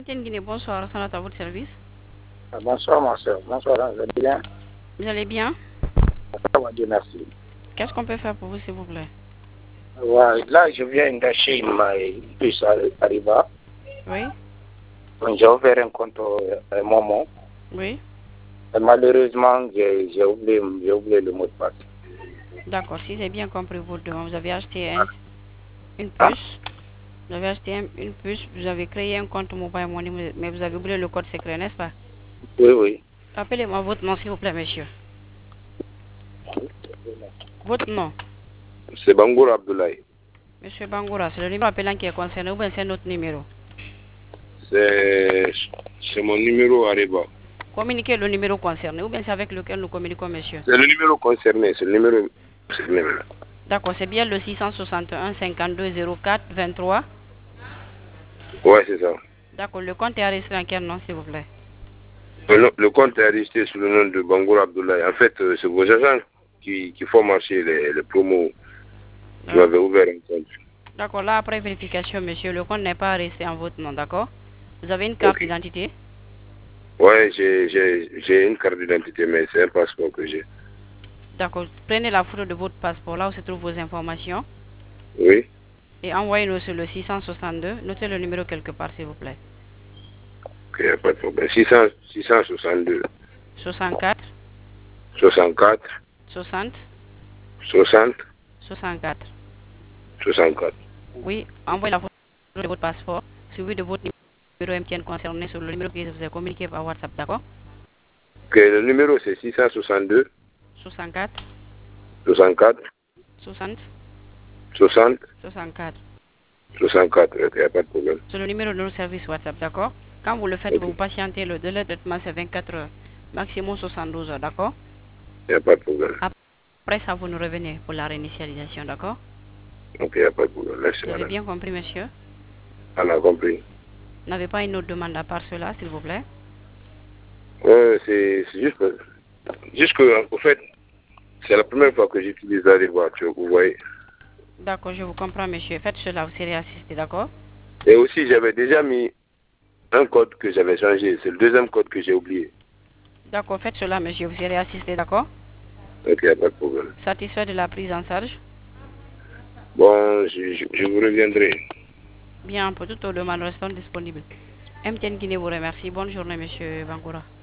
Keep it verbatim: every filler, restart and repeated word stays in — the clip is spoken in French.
Guinée, bonsoir, Sanat à votre service. Ah, bonsoir, ma soeur. Bonsoir, hein, vous allez bien? Vous allez bien? Ça va, Dieu merci. Qu'est-ce qu'on peut faire pour vous, s'il vous plaît? Ouais, là, je viens d'acheter une, une puce à Ariba. Oui? Donc, j'ai ouvert un compte à un moment. Oui? Et malheureusement, j'ai oublié, oublié le mot de passe. D'accord, si j'ai bien compris votre demande, vous avez acheté un, une Hein? puce. Vous avez acheté un, une puce, vous avez créé un compte mobile money, mais vous avez oublié le code secret, n'est-ce pas? Oui, oui. Appelez-moi votre nom, s'il vous plaît, monsieur. Votre nom? C'est Bangour Abdoulaye. Monsieur Bangoura, c'est le numéro appelant qui est concerné ou bien c'est notre numéro? C'est mon numéro Ariba. Communiquez le numéro concerné ou bien c'est avec lequel nous communiquons, monsieur? C'est le numéro concerné, c'est le numéro concerné. D'accord, c'est bien le six cent soixante et un cinquante-deux zéro quatre vingt-trois? Ouais, c'est ça. D'accord, le compte est enregistré en quel nom, s'il vous plaît? Le, le compte est enregistré sous le nom de Bangour Abdoulaye. En fait, euh, c'est vos agents qui, qui font marcher les, les promos. Vous Euh, avez ouvert un compte. D'accord, là, après vérification, monsieur, le compte n'est pas resté en votre nom, d'accord? Vous avez une carte Ok. d'identité? Ouais, j'ai une carte d'identité, mais c'est un passeport que j'ai. D'accord, prenez la photo de votre passeport, là où se trouvent vos informations, Oui. et envoyez-nous sur le six cent soixante-deux. Notez le numéro quelque part, s'il vous plaît. Ok, il n'y a pas de problème. six cents, six cent soixante-deux, soixante-quatre, soixante-quatre, soixante, soixante, soixante-quatre. soixante-quatre. Oui, envoyez la photo de votre passeport, suivi de votre numéro M T N concerné sur le numéro que je vous ai communiqué par WhatsApp, d'accord? Ok, le numéro c'est six cent soixante-deux, soixante-quatre, soixante-quatre, soixante, soixante, soixante-quatre. soixante-quatre. Ok, il n'y a pas de problème. C'est le numéro de notre service WhatsApp, d'accord? Quand vous le faites, Ok, vous patientez, le délai de traitement c'est vingt-quatre heures, maximum soixante-douze heures, d'accord? il n'y a pas de problème. Après ça, vous nous revenez pour la réinitialisation, d'accord? Ok, il n'y a pas de problème. Merci, Vous avez madame. bien compris, monsieur? On a compris. Vous n'avez pas une autre demande à part cela, s'il vous plaît? Ouais, c'est c'est juste, que- juste que, en fait, c'est la première fois que j'utilise la voiture, vous voyez. D'accord, je vous comprends, monsieur. Faites cela, vous serez assisté, d'accord? Et aussi, j'avais déjà mis un code que j'avais changé. C'est le deuxième code que j'ai oublié. D'accord, faites cela, monsieur. Vous serez assisté, d'accord? Ok, il n'y a pas de problème. Satisfait de la prise en charge? Bon, je, je, je vous reviendrai. Bien, pour toutes nos demandes, restons disponibles. M T N Guinée vous remercie. Bonne journée, monsieur Bangoura.